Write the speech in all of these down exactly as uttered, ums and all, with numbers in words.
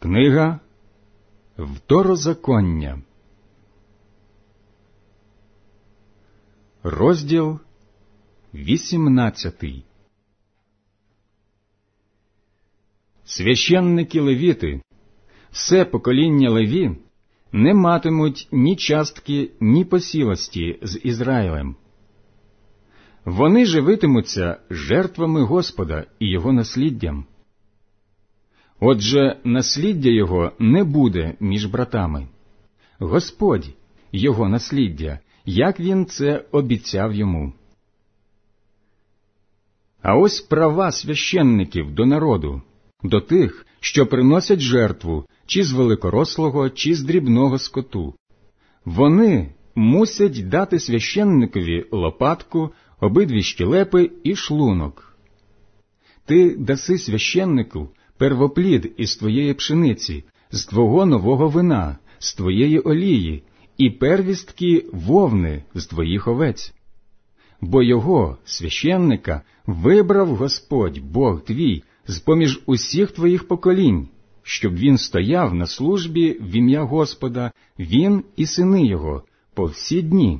Книга Второзаконня, розділ вісімнадцятий. Священники левіти, все покоління Леві, не матимуть ні частки, ні посілості з Ізраїлем. Вони живитимуться жертвами Господа і його насліддям. Отже, насліддя його не буде між братами. Господь – його насліддя, як він це обіцяв йому. А ось права священників до народу, до тих, що приносять жертву, чи з великорослого, чи з дрібного скоту. Вони мусять дати священникові лопатку, обидві щелепи і шлунок. Ти даси священнику первоплід із твоєї пшениці, з твого нового вина, з твоєї олії, і первістки вовни з твоїх овець. Бо його, священника, вибрав Господь, Бог твій, з-поміж усіх твоїх поколінь, щоб він стояв на службі в ім'я Господа, він і сини його, по всі дні.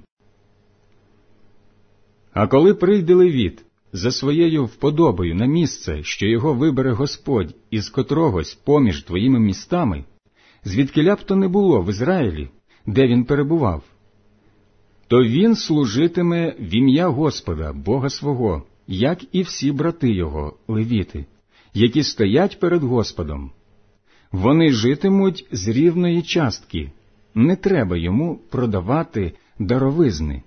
А коли прийде левіт за своєю вподобою на місце, що його вибере Господь із котрогось поміж твоїми містами, звідкиля б то не було в Ізраїлі, де він перебував, то він служитиме в ім'я Господа, Бога свого, як і всі брати його, левіти, які стоять перед Господом. Вони житимуть з рівної частки, не треба йому продавати даровизни.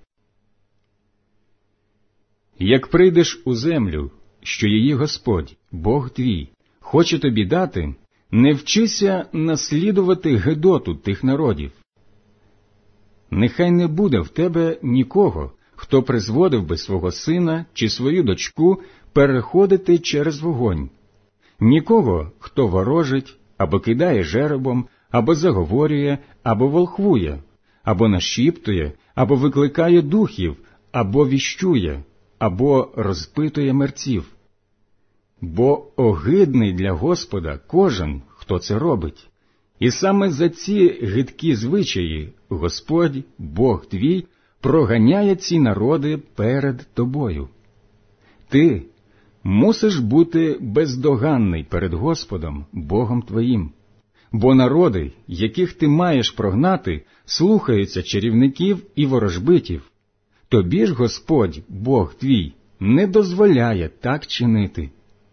Як прийдеш у землю, що її Господь, Бог твій, хоче тобі дати, не вчися наслідувати гидоту тих народів. Нехай не буде в тебе нікого, хто призводив би свого сина чи свою дочку переходити через вогонь, нікого, хто ворожить, або кидає жеребом, або заговорює, або волхвує, або нашіптує, або викликає духів, або віщує, або розпитує мерців. Бо огидний для Господа кожен, хто це робить. І саме за ці гидкі звичаї Господь, Бог твій, проганяє ці народи перед тобою. Ти мусиш бути бездоганний перед Господом, Богом твоїм. Бо народи, яких ти маєш прогнати, слухаються чарівників і ворожбитів. Тобі ж Господь, Бог твій, не дозволяє так чинити.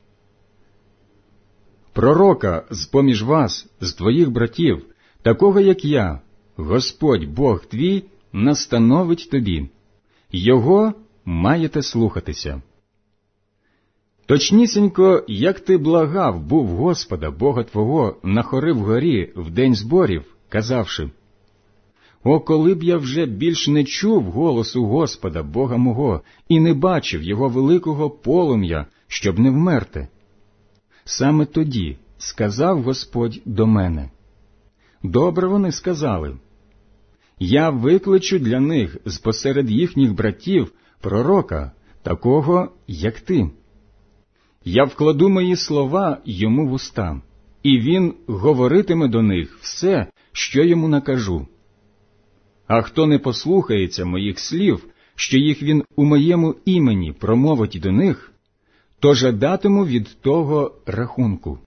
Пророка з-поміж вас, з твоїх братів, такого як я, Господь, Бог твій, настановить тобі. Його маєте слухатися. Точнісінько, як ти благав був Господа, Бога твого, на хори вгорі в день зборів, казавши: «О, коли б я вже більш не чув голосу Господа, Бога мого, і не бачив його великого полум'я, щоб не вмерти». Саме тоді сказав Господь до мене: «Добре вони сказали. Я викличу для них з-посеред їхніх братів пророка, такого, як ти. Я вкладу мої слова йому в уста, і він говоритиме до них все, що йому накажу. А хто не послухається моїх слів, що їх він у моєму імені промовить до них, то жадатиму від того рахунку.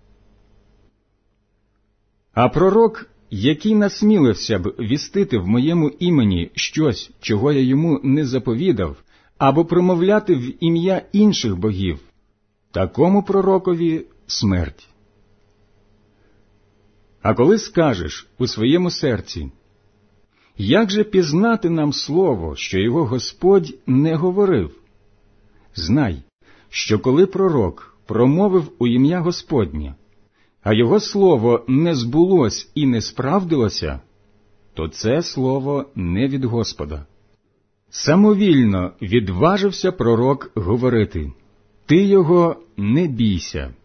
А пророк, який насмілився б вістити в моєму імені щось, чого я йому не заповідав, або промовляти в ім'я інших богів, такому пророкові смерть. А коли скажеш у своєму серці: як же пізнати нам слово, що його Господь не говорив? Знай, що коли пророк промовив у ім'я Господнє, а його слово не збулось і не справдилося, то це слово не від Господа. Самовільно відважився пророк говорити: ти його не бійся.